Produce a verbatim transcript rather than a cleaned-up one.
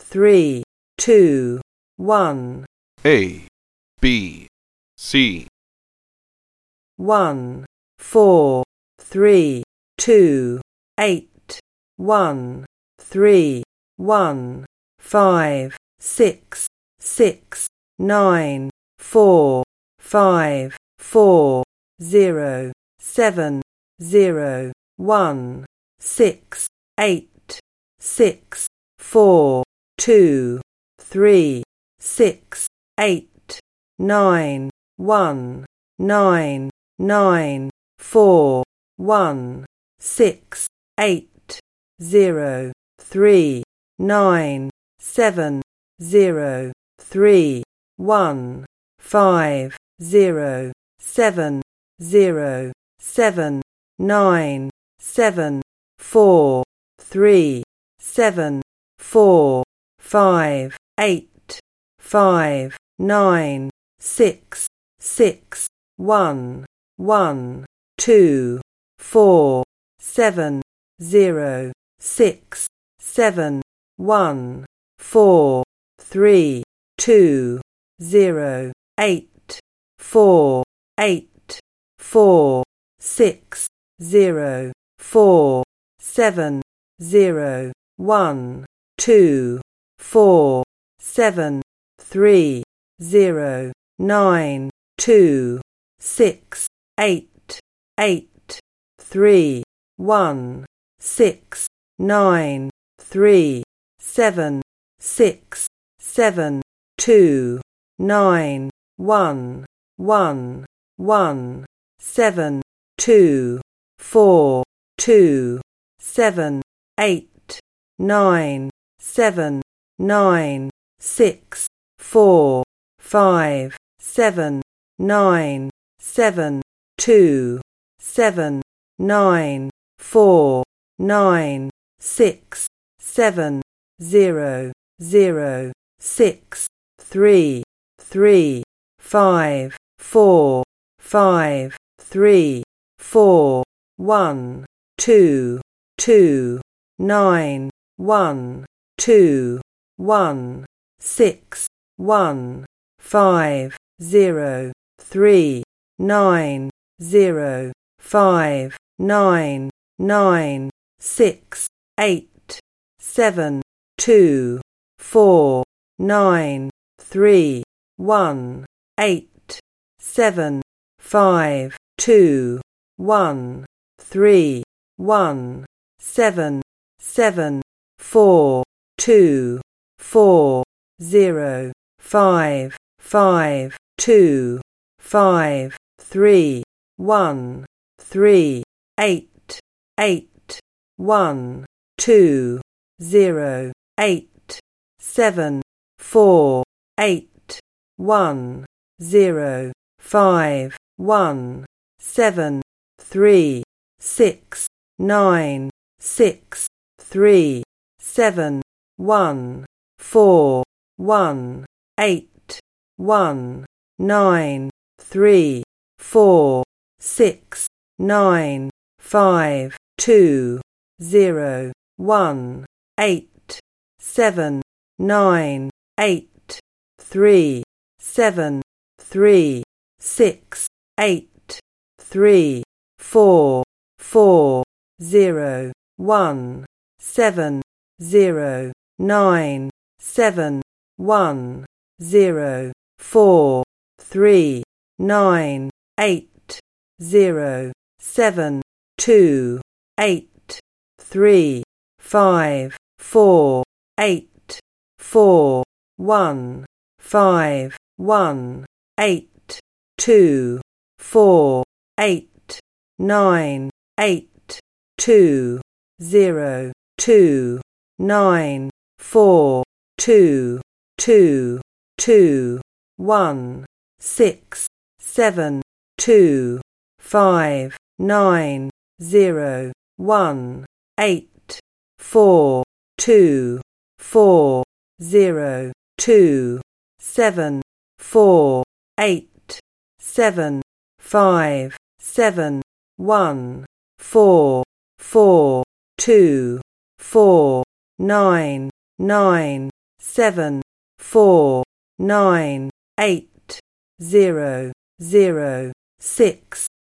three, two, one. A, B, C. One, four, three, two, eight, one, three, one, five, six, six, nine, four, five, four, zero, seven, zero, one, six, eight, six, four, two, three, six, eight, nine, one, nine, nine, four, one, six, eight, zero, three, nine, seven, zero, three, one, five, zero, seven, zero, seven, nine, seven, four, three, seven, four, five, eight, five, nine, six, six, one, one, two, four, seven, zero, six, seven, one, four, three, two, zero, eight, four, eight, four, six, zero, four, seven, zero, one, two, four, seven, three, zero, nine, two, six, eight, eight, three, one, six, nine, three, seven, six, seven, two, nine, one, one, one, seven, two, four, two, seven, eight, nine, seven, nine, six, four, five, seven, nine, seven, two, seven, nine, four, nine, six, seven, zero, zero, six, three, three, five, four, five, three, four, one, two, two, nine, one, two, one, six, one, five, zero, three, nine, zero, five, nine, nine, six, eight, seven, two, four, nine, three, one, eight, seven, five, two, one, three, one, seven, seven, four, two, four, zero, five, five, two, five, three, one, three, eight, eight, one, two, zero, eight, seven, four, eight, one, zero, five, one, seven, three, six, nine, six, three, seven, one, four, one, eight, one, nine, three, four, six, nine, five, two, zero, one, eight, seven, nine, eight, three, seven, three, six, eight, three, four, four, zero, one, seven, zero, nine, seven, one, zero, four, three, nine, eight, zero, seven, two, eight, three, five, four, eight, four, one, five, one, eight, two, four, eight, nine, eight, two, zero, two, nine, four, two, two, two, one, six, seven, two, five, nine, zero, one, eight, four, two, four, zero, two, seven, four, eight, seven, five, seven, one, four, four, two, four, nine, nine, seven, four, nine, eight, zero, zero, six.